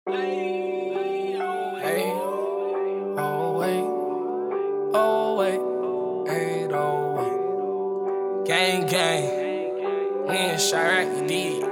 Hey, oh wait, 808. Gang, we in Chirac, you did.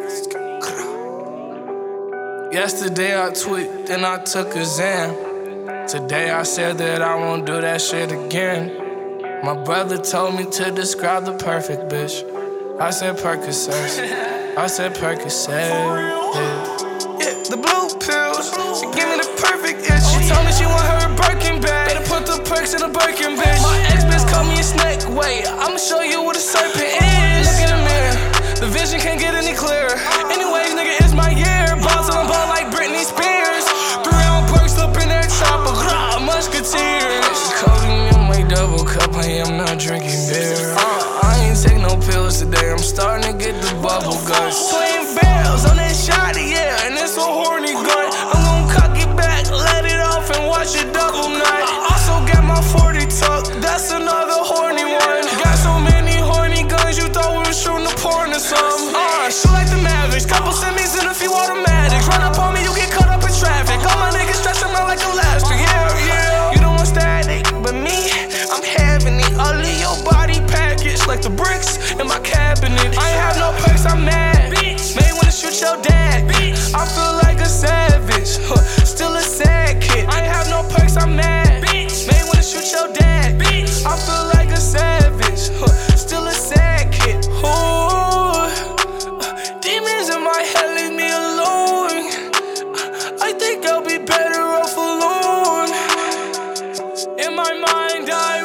Yesterday I tweaked, then I took a Xan. Today I said that I won't do that shit again. My brother told me to describe the perfect bitch. I said Percocets. I said Percocets. Yeah, the blue pills. She give me the perfect itch. She told me she want her a Birkin bag. Better put the perks in a Birkin, bitch. My ex-bitch called me a snake. Wait, I'ma show you what a serpent is. Look in the mirror. The vision can't get any clearer. Anyways, nigga, it's my year. Ball till I'm ball like Britney Spears. 3 ounce perks up in that chopper. Musketeers. She called me in my double cup. I am not drinking beer. I ain't take no pills today. I'm starting to get the bubble guts. Twin bells on that shotty, yeah, and it's a horny gun. I'm gon' cock it back, let it off, and watch it double nut. Also got my 40 tucked. That's another horny one. Got so many horny guns, you thought we was shooting a porn or something. Shoot like the Mavericks, couple semis and a few automatics. Run up on me, you get caught up in traffic. All my niggas stretching out like elastic. Yeah. You don't want static, but me, I'm having it. All in your body package, like the bricks in my cabinet. I ain't have no perks, I'm mad. May wanna shoot your dad. I feel like a savage, still a sad kid. I ain't have no perks, I'm mad. May wanna shoot your dad. I feel like a savage, still a sad kid. Ooh, demons in my head, leave me alone. I think I'll be better off alone. In my mind, I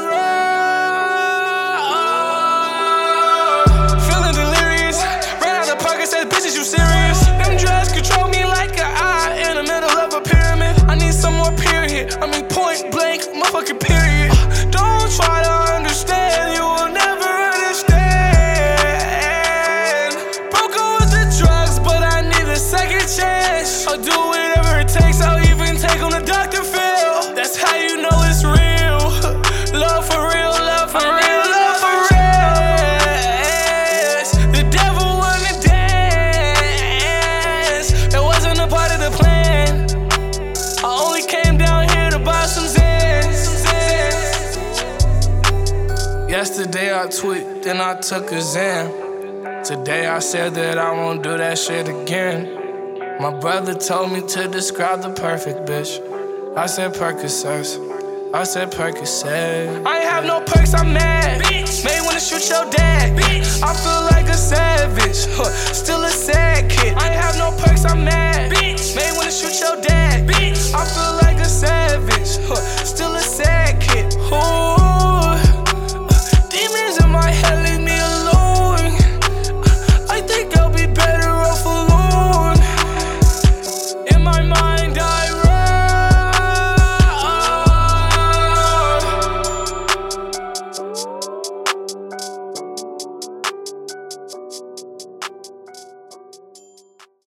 run. Feeling delirious. Ran out of pocket, said, bitches, you serious? Them drugs control me like an eye in the middle of a pyramid. I need some more period. I mean, point blank, motherfucking period. Don't try to understand, you will never understand. Broke with the drugs, but I need a second chance. I'll do whatever it takes, I'll even take on the Dr. Phil. That's how you know it's real. Love for real, love for real, love for real. The devil wanna dance. That wasn't a part of the plan. I only came down here to buy some Zans. Yesterday I tweaked, then I took a Xan. Today I said that I won't do that shit again. My brother told me to describe the perfect bitch. I said Percocets. I said Percocets. I ain't have no perks, I'm mad. May wanna shoot your dad. I feel like a savage, still a sad kid. I ain't have no perks, I'm mad. May wanna shoot your dad. I feel like a savage, still